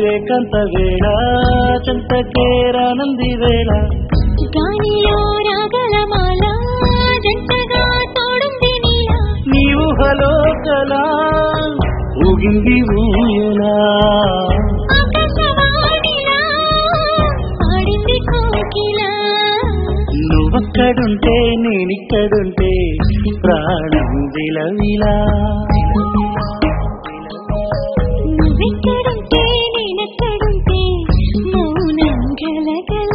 ఏకాంత వేళ చెంతకేరానంది వేళ గాలిలో రాగల మాల జంటగా తోడుంది నీల నీ ఊహలో కలా ఊగింది ఊయలా ఆకాశవాణిలా పాడింది కోకిల నువ్వక్కడుంటే నేనిక్కడుంటే ప్రాణం విలవిలా నువ్వెక్కడుంటే నేనెక్కడుంటే మౌనం గలగల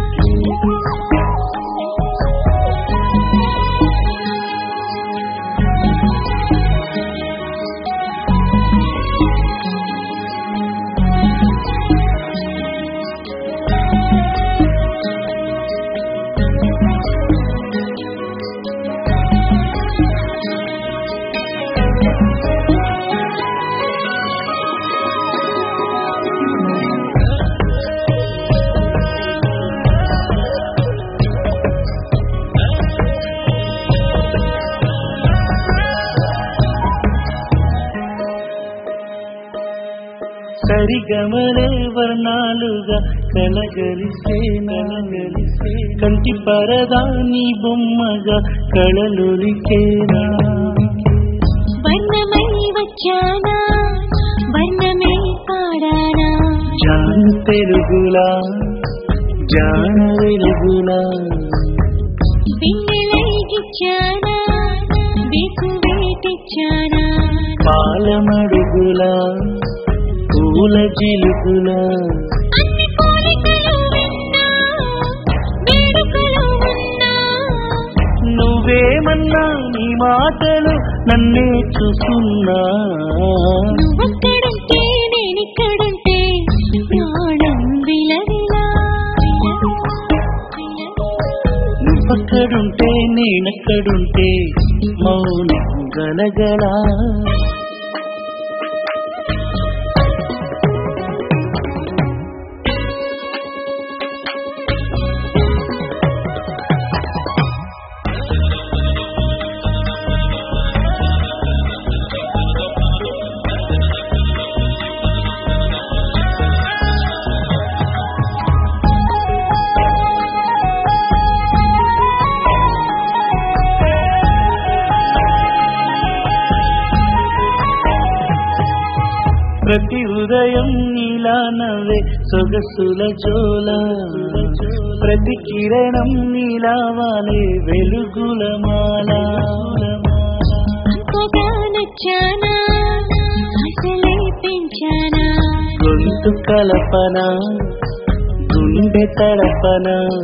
సరిగమలే వర్ణాలుగా కలగలిసే కంటి పరదా నీ బొమ్మగా కళలులికేనా వర్ణమై వచ్చానా వర్ణమే పాడానా జాన తెలుగులా జాన వెలుగులా వెన్నెలై గిచ్చానా వేకువే తెచ్చానా పాలమడుగులా పూల జిలుగులా అన్ని కోరికలు విన్నా వేడుకలు ఉన్నా నువ్వేమన్నా నీ మాటలు నన్నే చూస్తున్నా నువ్వెక్కడుంటే నేనిక్కడుంటే ప్రాణం విలవిలా నువ్వక్కడుంటే నేనక్కడుంటే మౌనం గలగలా ప్రతి ఉదయం నీలా నవ్వే సొగసుల జోల ప్రతి కిరణం నీలా వాలే వెలుగుల మాల అంతగా నచ్చానా ఆశలే పెంచానా గొంతు కలపన గుండె తడపన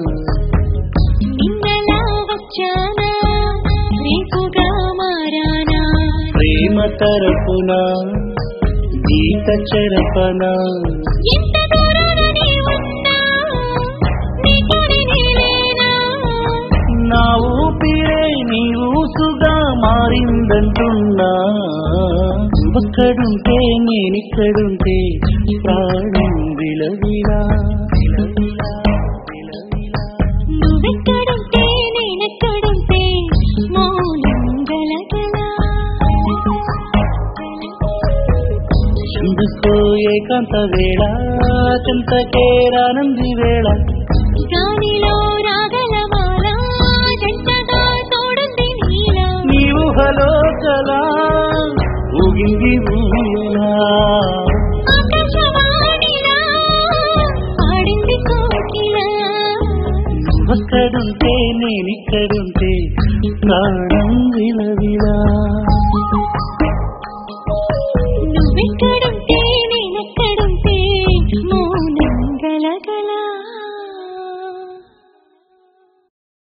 నిన్నలా వచ్చానా రేపుగా మారానా ప్రేమ తరపున గీత చెరపన ఎంత దూరాన నీ ఉన్నా నీ తోడి నేనేనా నా ఊపిరే నీ ఊసుగా మారిందంటున్నా ఒక్కడుంటే నేనిక్కడుంటే ప్రాణం విలవిలా నువ్వెక్కడుంటే నేనెక్కడుంటే మౌనం గలగల ఎందుకో ఏకాంత వేళ చెంతకేరానంది వేళ గాలిలో రాగల మాల జంటగా తోడుంది నీల నీ ఊహలో కలా ఊగింది ఊయలా ఆకాశవాణిలా పాడింది కోకిల ఒక్కడుంటే నేనిక్కడుంటే ప్రాణం విలవిలా